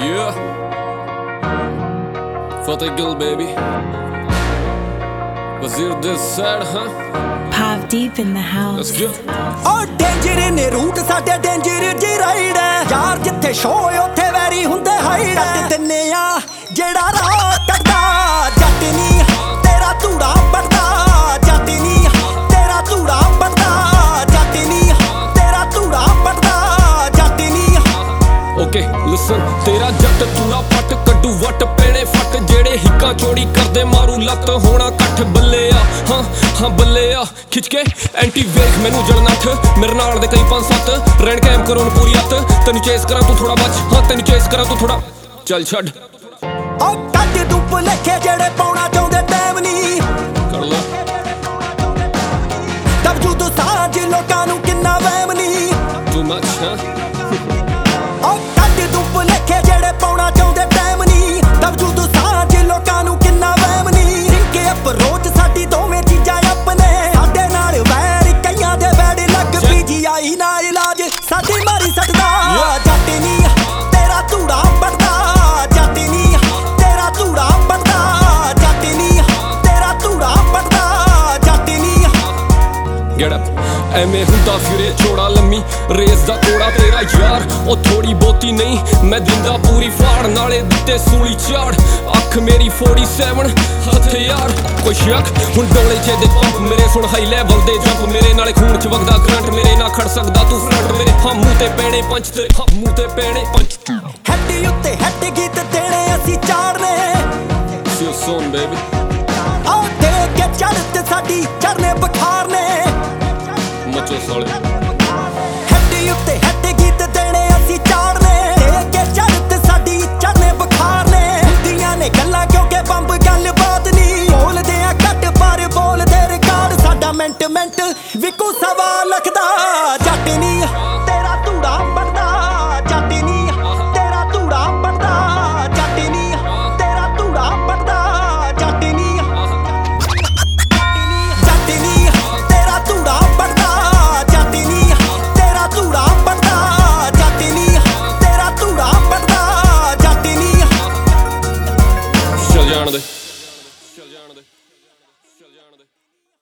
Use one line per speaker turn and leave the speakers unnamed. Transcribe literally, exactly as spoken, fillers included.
Yeah, Fateh Gill, baby. Wazir this side, huh?
Pop deep in the house.
Let's go.
Oh, danger in the route, ਸਾਡੇ danger ਜੀ ride ਯਾਰ ਜਿੱਥੇ show ਉੱਥੇ very ਹੁੰਦੇ hide ਕੱਟ ਦਿੰਨੇ ਆ ਜਿਹੜਾ ਰਾਹ ਕੱਢਦਾ ਜੱਟ ਨਹੀਂ ਤੇਰਾ ਧੂੜਾ ਪੜਦਾ ਜੱਟ ਨਹੀਂ ਤੇਰਾ ਧੂੜਾ ਪੜਦਾ ਜੱਟ ਨਹੀਂ ਤੇਰਾ ਧੂੜਾ ਪੜਦਾ ਜੱਟ ਨਹੀਂ
Okay, listen, ਤੇਰਾ ਜੱਟ ਧੂੜਾ ਪੱਟ ਕੱਢੂ ਵੱਟ ਪੈਣੇ ਫੱਟ ਜਿਹੜੇ ਹਿੱਕਾਂ ਚੋੜੀ ਕਰਦੇ ਮਾਰੂ ਲੱਤ ਹੋਣਾ ਕੱਠ ਬੱਲੇ ਆ ਹਾਂ ਹਾਂ ਬੱਲੇ ਆ ਖਿੱਚ ਕੇ ਐਂਟੀ ਵੇਖ ਮੈਨੂੰ ਜਲਨੱਠ ਮੇਰੇ ਨਾਲ ਦੇ ਕਈ ਪੰਜ ਸੱਤ ਰਹਿਣ ਕੈਮ ਕਰੋ ਪੂਰੀ ਅੱਤ ਤੈਨੂੰ ਚੇਸ ਕਰਾਂ ਤੂੰ ਥੋੜਾ ਬਚ ਹਾਂ ਤੈਨੂੰ ਚੇਸ ਕਰਾਂ ਤੂੰ ਥੋੜਾ ਚੱਲ ਛੱਡ
ਓ ਕੱਢ ਤੂੰ ਭੁਲੇਖੇ ਜਿਹੜੇ ਪਾਉਣਾ ਚਾਹੁੰਦੇ ਟਾਈਮ ਨਹੀਂ
ਕਰ ਲਾ
ਤਬ ਜਦੋਂ ਸਾਂਝ ਲੋਕਾਂ ਨੂੰ ਕਿੰਨਾ ਵਹਿਮ ਨਹੀਂ
ਟੂ ਮੱਚ ਹਾਂ
ਓ ਕੱਢ ਤੂੰ ਭੁਲੇਖੇ ਜਿਹੜੇ ਪਾਉਣਾ ਚਾਹੁੰਦੇ ਟਾਈਮ ਨਹੀਂ ਤਬ ਜਦੋਂ ਸਾਂਝ ਲੋਕਾਂ ਨੂੰ ਕਿੰਨਾ ਵਹਿਮ ਨਹੀਂ ਰਿੰਕੇ ਅਪਰੋਚ ਸਾਡੀ ਦੋਵੇਂ ਚੀਜ਼ਾਂ ਆਪਣੇ ਸਾਡੇ ਨਾਲ ਵੈਰ ਕਈਆਂ ਦੇ ਵੈੜ ਲੱਗ ਪੀ ਜੀ ਆਈ ਨਾ ਇਲਾਜ ਸਾਡੀ ਮਾਰੀ ਸਕਦਾ ਜੱਟ ਨਹੀਂ ਤੇਰਾ ਧੂੜਾ ਪੜਦਾ ਜੱਟ ਨਹੀਂ ਤੇਰਾ ਧੂੜਾ ਪੜਦਾ ਜੱਟ ਨਹੀਂ ਤੇਰਾ ਧੂੜਾ ਪੜਦਾ ਜੱਟ ਨਹੀਂ
Get up ਐਵੇਂ ਹੁੰਦਾ ਫਿਰੇ ਛੋੜਾ ਲੰਮੀ ਰੇਸ ਦਾ ਕੋੜਾ ਤੇਰਾ ਯਾਰ ਉਹ ਥੋੜੀ ਬਹੁਤੀ ਨਹੀਂ ਮੈਂ ਦਿੰਦਾ ਪੂਰੀ ਫਾੜ ਨਾਲੇ ਦਿੱਤੇ ਸੂਲੀ ਝਾੜ ਅੱਖ ਮੇਰੀ ਸੈਂਤਾਲੀ ਹਥਿਆਰ ਕੋਈ ਸ਼ੱਕ ਹੁਣ ਡੋਲੇ ਚ ਦੇ ਪੰਪ ਮੇਰੇ ਸੁਣ ਹਾਈ ਲੈਵਲ ਦੇ ਜੰਪ ਮੇਰੇ ਨਾਲੇ ਖੂਨ ਚ ਵਗਦਾ ਕਰੰਟ ਮੇਰੇ ਨਾਲ ਖੜ ਸਕਦਾ ਤੂੰ ਫਰੰਟ ਮੇਰੇ ਹਾਂ ਮੂੰਹ ਤੇ ਪੈਣੇ ਪੰਚ ਤੇ ਹਾਂ ਮੂੰਹ ਤੇ ਪੈਣੇ ਪੰਚ
ਹੈਡੀ ਉੱਤੇ ਹੈਡ ਗੀਤ ਦੇਣੇ ਅਸੀਂ ਚਾੜਨੇ
ਸੀ ਸੋਨ ਬੇਬੀ
ਆਹ ਦੇ ਕੇ ਚੜ੍ਹਤ ਸਾਡੀ ਚੜ੍ਹਨੇ ਬਖਾਰਨੇ
ਮਚੋ ਸਾਲੇ
ਹੈਡੀ ਉੱਤੇ